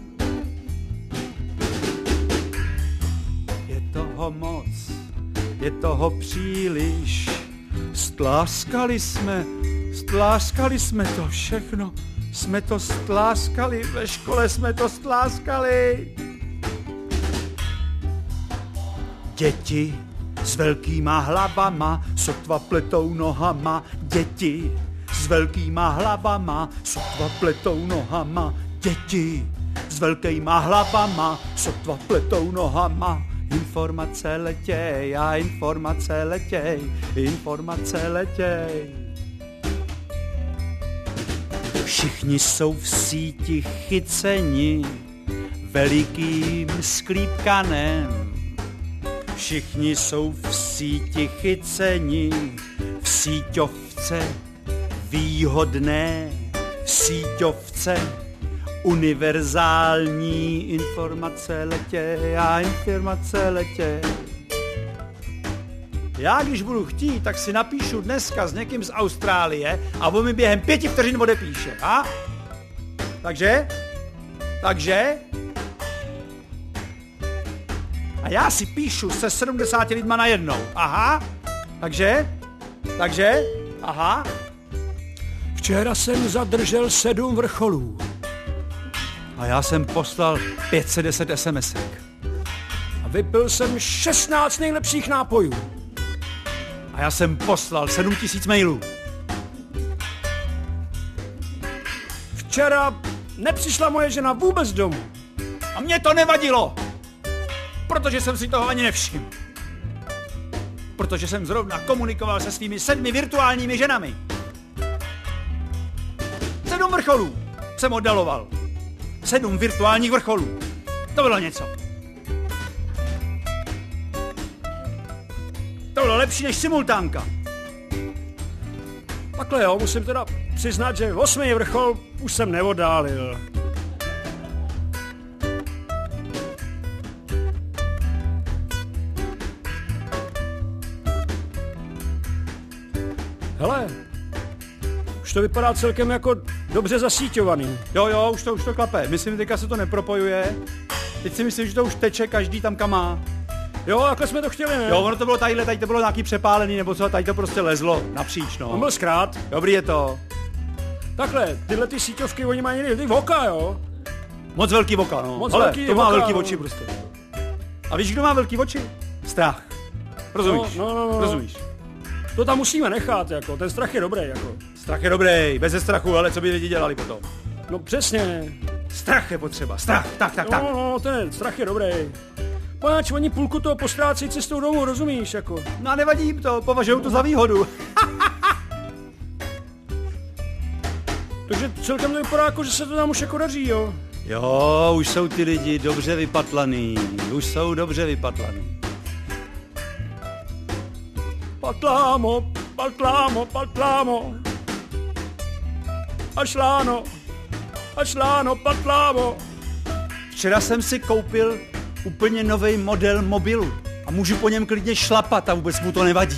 Je toho moc, je toho příliš. Stláskali jsme, stláskali jsme to všechno. Jsme to stláskali, ve škole jsme to stláskali. Děti s velkýma hlavama, sotva pletou nohama. Děti s velkýma hlavama, sotva pletou nohama. Děti s velkýma hlavama, sotva pletou nohama. Informace letěj a informace letěj, informace letěj. Všichni jsou v síti chyceni velikým sklípkanem. Všichni jsou v síti chyceni v síťovce výhodné, v síťovce univerzální. Informace letěj a informace letěj. Já, když budu chtít, tak si napíšu dneska s někým z Austrálie a on mi během pěti vteřin odepíše, a? Takže? Takže? A já si píšu se sedmdesáti lidma najednou, aha? Takže? Takže? Aha? Včera jsem zadržel sedm vrcholů. A já jsem poslal pět set deset SMSek. A vypil jsem šestnáct nejlepších nápojů. A já jsem poslal sedm tisíc mailů. Včera nepřišla moje žena vůbec domů. A mě to nevadilo, protože jsem si toho ani nevšiml. Protože jsem zrovna komunikoval se svými sedmi virtuálními ženami. Sedm vrcholů jsem oddaloval. Sedm virtuálních vrcholů. To bylo něco. To bylo lepší než simultánka. Takhle jo, musím teda přiznat, že osmý vrchol už jsem neoddálil. Hele, už to vypadá celkem jako dobře zasíťovaný. Jo, jo, už to, už to klape. Myslím, teďka se to nepropojuje. Teď si myslím, že to už teče každý tam, kam má. Jo, takhle jsme to chtěli, ne? Jo, ono to bylo tadyhle, tady to bylo nějaký přepálený, nebo co, tady to prostě lezlo napříč, no. On byl zkrát. Dobrý je to. Takhle, tyhle ty síťovky, oni mají někdy ty voka, jo? Moc velký voka, no. Moc Hele, velký to má voka, velký no. oči prostě. A víš, kdo má velký oči? Strach. Rozumíš? No, no, no, no. Rozumíš? To tam musíme nechat, jako, ten strach je dobrý, jako. Strach je dobrý, bez strachu, ale co by lidi dělali potom? No přesně. Strach je potřeba, strach, tak, tak, tak. No, no, ten strach je dobrý. Poněvadž oni půlku toho postrácejí cestou domů, rozumíš, jako. No a nevadí jim to, považují to za výhodu. Takže celkem to vypadá jako, že se to tam už jako daří, jo. Jo, už jsou ty lidi dobře vypatlaný, už jsou dobře vypatlaný. Patlámo, patlámo, patlámo. Až láno, až láno, patlámo. Včera jsem si koupil úplně nový model mobilu a můžu po něm klidně šlapat a vůbec mu to nevadí.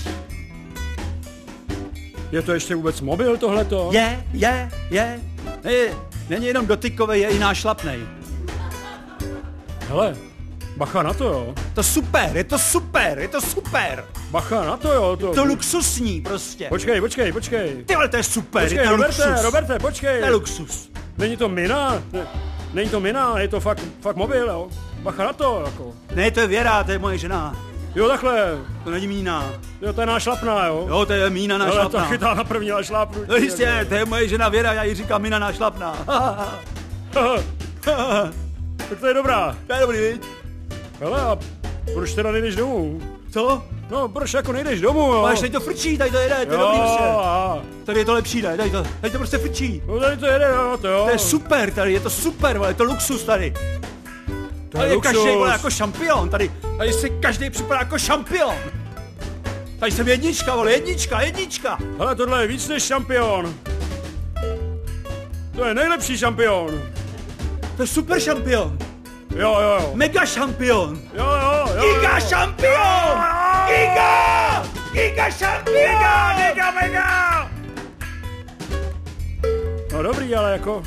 Je to ještě vůbec mobil tohleto? Je, je, je. je. Není jenom dotykový, je i nášlapnej. Hele, bacha na to, jo. To super, je to super, je to super. Bacha na to, jo. To, To luxusní prostě. Počkej, počkej, počkej. Ty vole, to je super, Počkej, je to Roberte, luxus. Roberte, počkej. To je luxus. Není to mina? Ne, není to mina, je to fakt, fakt mobil, jo. Bacha na to, jako. Ne, to je Věra, to je moje žena. Jo, takhle. To není mína. Jo, to je náš šlapná, jo? Jo, to je mína Ale našlapná. to chytá na první a šlápnu. No jistě, to je moje žena Věra, já jí říkám mína našlapná. Tak to je dobrá. To je dobrý, viď? Hele, a proč teda nejdeš domů? Co? No, proč jako nejdeš domů, jo? Ale tady to frčí, tady to jede, to je Jo, dobrý prostě. aha. Tady je to lepší, ne? Tady to, tady to prostě frčí. No tady to jede, jo, to jo. To je super tady, je to super, vole, je to luxus tady. To Tady je luxus. každý, vole, jako šampion, tady, tady si každý připadá jako šampion. Tady jsem jednička, vole, jednička, jednička. Hele, tohle je víc než šampion. To je nejlepší šampion. To je super šampion. Jo, jo, jo. Mega šampion. Jo, jo, jo. Giga šampion. Giga. Giga šampion. Giga, mega. No dobrý, ale jako...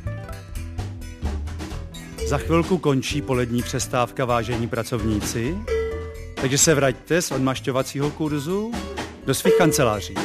Za chvilku končí polední přestávka, vážení pracovníci, takže se vraťte z odmašťovacího kurzu do svých kanceláří.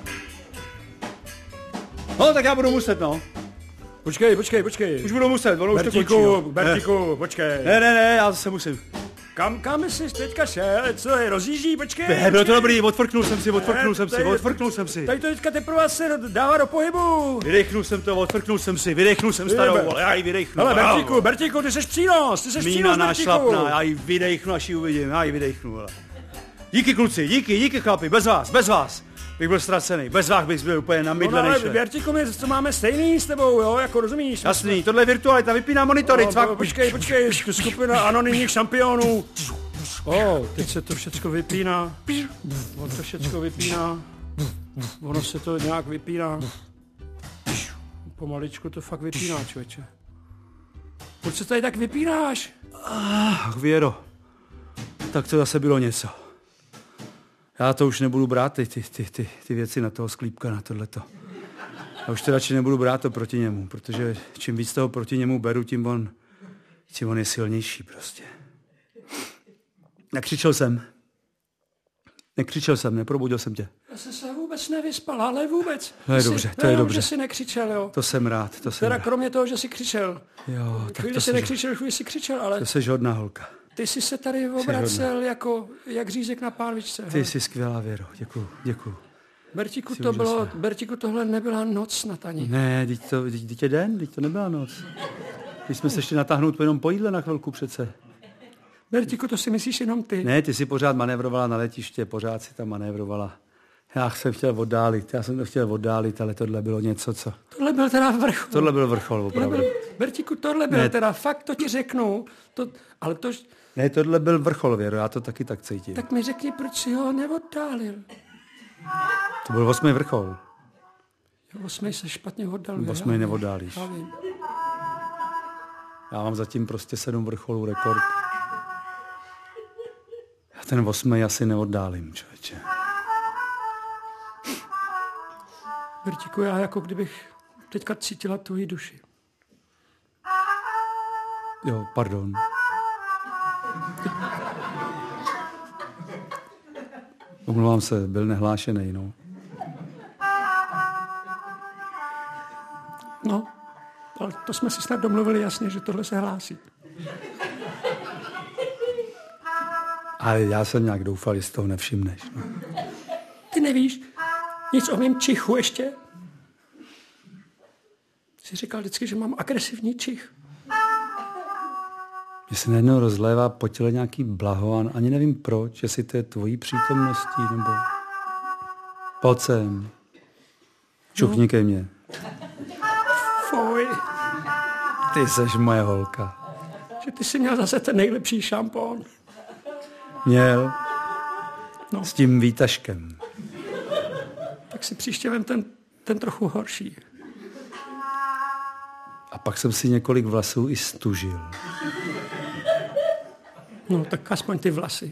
No, tak já budu muset, no. Počkej, počkej, počkej. Už budu muset, ono už to končí. Bertíku, no. Bertíku, počkej. Ne, ne, ne, já se musím. Kam, kam jsi teďka šel? Co je, rozjíždí? Počkej. Ne, bylo to dobrý, odfrknul jsem si, odfrknul Ne, jsem si, tady- odfrknul jsem si. Tady to teďka teprve se dává do pohybu. Vydechnul jsem to, odfrknul jsem si, vydechnul jsem starou, Jebe. ale já ji vydechnu. Hele, Bertíku, Bertíku, ty seš přínos, ty seš Mína přínos, našlapná, Bertíku. já ji vydechnu, až ji uvidím, já ji vydechnu. Ale. Díky kluci, díky, díky chlapi, bez vás, bez vás. Bych byl ztracený, bez vás bych byl úplně No, no, namydlený. ale švec. Bertíku, my to máme stejný s tebou, jo, jako rozumíš? Jasný, tohle je virtualita, vypíná monitory, No, cvak. počkej, počkej, skupina anonymních šampionů. O, teď se to všechno vypíná. Ono to všechno vypíná. Ono se to nějak vypíná. Pomaličku to fakt vypíná, člověče. Proč se tady tak vypínáš? Ach, Věro, tak to zase bylo něco. Já to už nebudu brát, ty, ty, ty, ty, ty věci na toho sklípka, na tohleto. Já už to radši nebudu brát to proti němu, protože čím víc toho proti němu beru, tím on, tím on je silnější prostě. Nekřičel jsem. Nekřičel jsem, neprobudil jsem tě. Já jsem se vůbec nevyspal, ale vůbec. To je Jsi- dobře, to je nejenom, dobře. že jsi nekřičel, jo. To jsem rád, to jsem Teda rád. kromě toho, že jsi křičel. Jo, tak Chvíli to jsi seš, nekřičel, chvíli jsi křičel, ale to seš hodná holka. ty jsi se tady obracel jako, jak řízek na pánvičce. Ty jsi skvělá, Věro, děkuju, děkuju. Bertíku, jsi to bylo, úžasná. Bertíku, tohle nebyla noc na tani. Ne, teď to, teď, teď je den, teď to nebyla noc. Teď jsme se šli natáhnout jenom po jídle na chvilku přece. Bertíku, to si myslíš jenom ty. Ne, ty si pořád manévrovala na letiště, pořád si tam manévrovala. Já jsem chtěl oddálit, já jsem to chtěl oddálit, ale tohle bylo něco, co... Tohle byl teda vrchol. Tohle byl vrchol, Tohle opravdu. byl, Bertíku, tohle byl Ne. teda, fakt to ti řeknu. To, ale to, Ne, tohle byl vrchol, Věro, já to taky tak cítím. tak mi řekni, proč si ho neoddálil. To byl osmý vrchol. Jo, osmej se špatně oddaluje. Osmý já vím, neoddálíš. já vím. Já mám zatím prostě sedm vrcholů rekord. Já ten osmý asi neoddálím, člověče. Bertíku, já jako kdybych teďka cítila tvoji duši. Jo, pardon. Omlouvám se, byl nehlášený, no. No, ale to jsme si snad domluvili jasně, že tohle se hlásí. Ale já jsem nějak doufal, že z toho nevšimneš. No. Ty nevíš nic o mém čichu ještě? Jsi říkal vždycky, že mám agresivní čich. Mně se najednou rozlévá po těle nějaký blaho a ani nevím proč, jestli to je tvojí přítomností, nebo... Pojď sem. Čuchni ke mně. Fuj, Ty seš moje holka. že ty jsi měl zase ten nejlepší šampon. Měl. No. S tím výtažkem. Tak si příště vem ten, ten trochu horší. A pak jsem si několik vlasů i stužil. No, tak aspoň ty vlasy.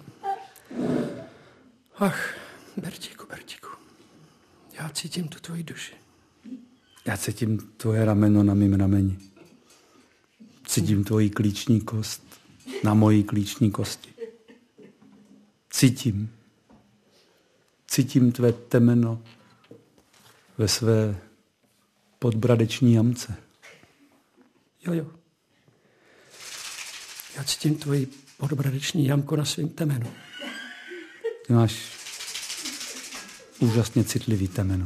Ach, Bertíku, Bertíku. Já cítím tu tvoji duši. Já cítím tvoje rameno na mým rameni. Cítím tvoji klíční kost na mojí klíční kosti. Cítím. Cítím tvé temeno ve své podbradeční jamce. Jo, jo. Já cítím tvoji podbradeční jamku na svým temenu. Ty máš úžasně citlivý temeno.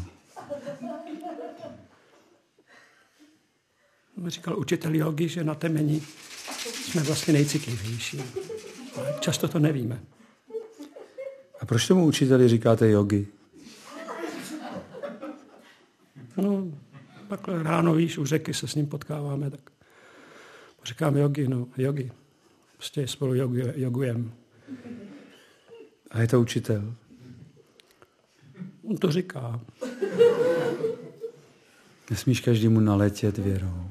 Říkal učitel jogy, že na temeni jsme vlastně nejcitlivější. Ale často to nevíme. A proč tomu učiteli říkáte jogi? No, takhle ráno, víš, u řeky se s ním potkáváme, tak říkám jogi, no, jogi. Prostě spolu jogujem. A je to učitel? On to říká. Nesmíš každému naletět věrou.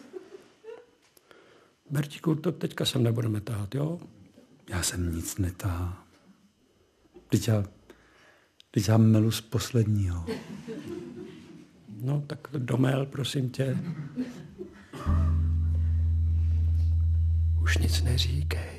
Bertíku, to teďka sem nebudeme tahat, jo? Já jsem nic netahal. Teď já, teď já melu z posledního. No, tak domel, prosím tě. Už nic neříkej.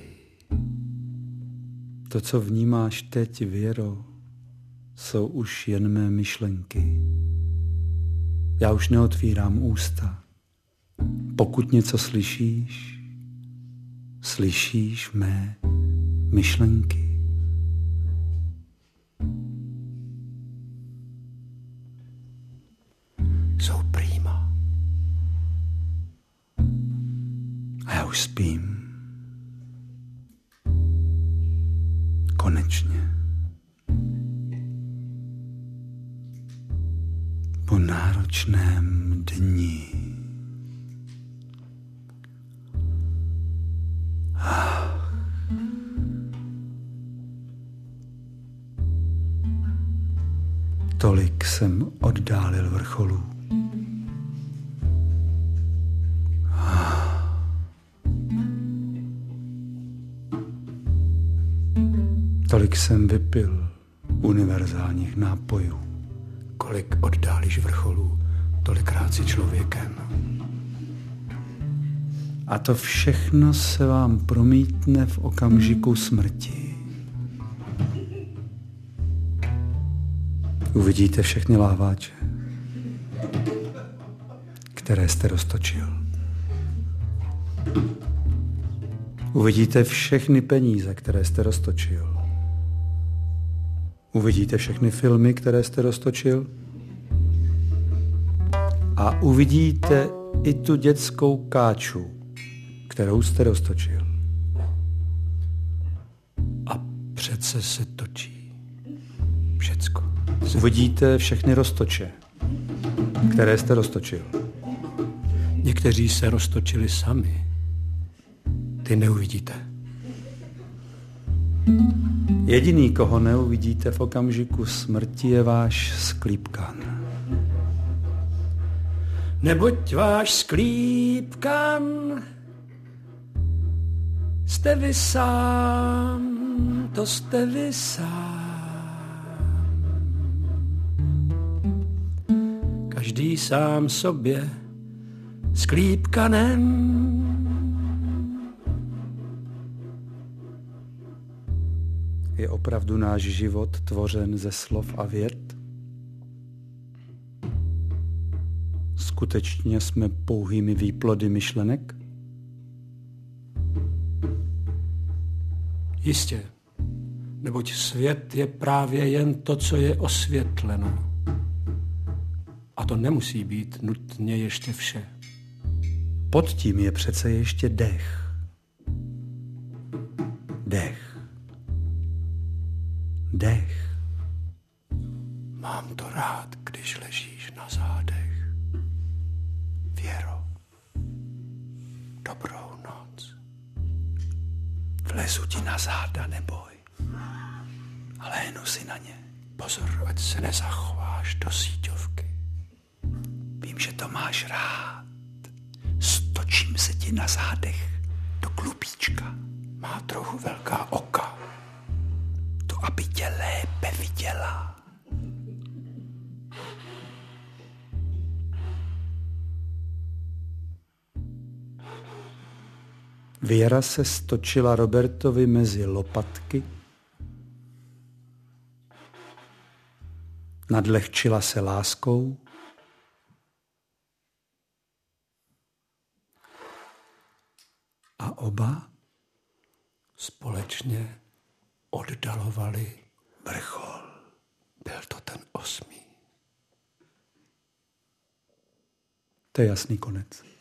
To, co vnímáš teď, Věro, jsou už jen mé myšlenky. Já už neotvírám ústa. Pokud něco slyšíš, slyšíš mé myšlenky. Jsou prýma. A já už spím. Konečně. Po náročném dni. Ach. Tolik jsem oddálil vrcholů. Tolik jsem vypil univerzálních nápojů. Kolik oddálíš vrcholů, tolikrát si člověkem. A to všechno se vám promítne v okamžiku smrti. Uvidíte všechny láhváče, které jste roztočil. Uvidíte všechny peníze, které jste roztočil. Uvidíte všechny filmy, které jste roztočil. A uvidíte i tu dětskou káču, kterou jste roztočil. A přece se točí všecko. Uvidíte všechny roztoče, které jste roztočil. Někteří se roztočili sami. Ty neuvidíte. Jediný, koho neuvidíte v okamžiku smrti, je váš sklípkan. Neboť váš sklípkan jste vy sám, to jste vy sám. Každý sám sobě sklípkanem. Je opravdu náš život tvořen ze slov a vět? Skutečně jsme pouhými výplody myšlenek? Jistě, neboť svět je právě jen to, co je osvětleno. A to nemusí být nutně ještě vše. Pod tím je přece ještě dech. Dech. Dech. Mám to rád, když ležíš na zádech. Věro, dobrou noc. Vlezu ti na záda, neboj. Ale hnu si na ně. Pozor, ať se nezachováš do síťovky. Vím, že to máš rád. Stočím se ti na zádech do klubíčka. Má trochu velká oka. To, aby tě lépe viděla. Věra se stočila Robertovi mezi lopatky, nadlehčila se láskou a oba společně oddalovali vrchol. Byl to ten osmý. To je jasný konec.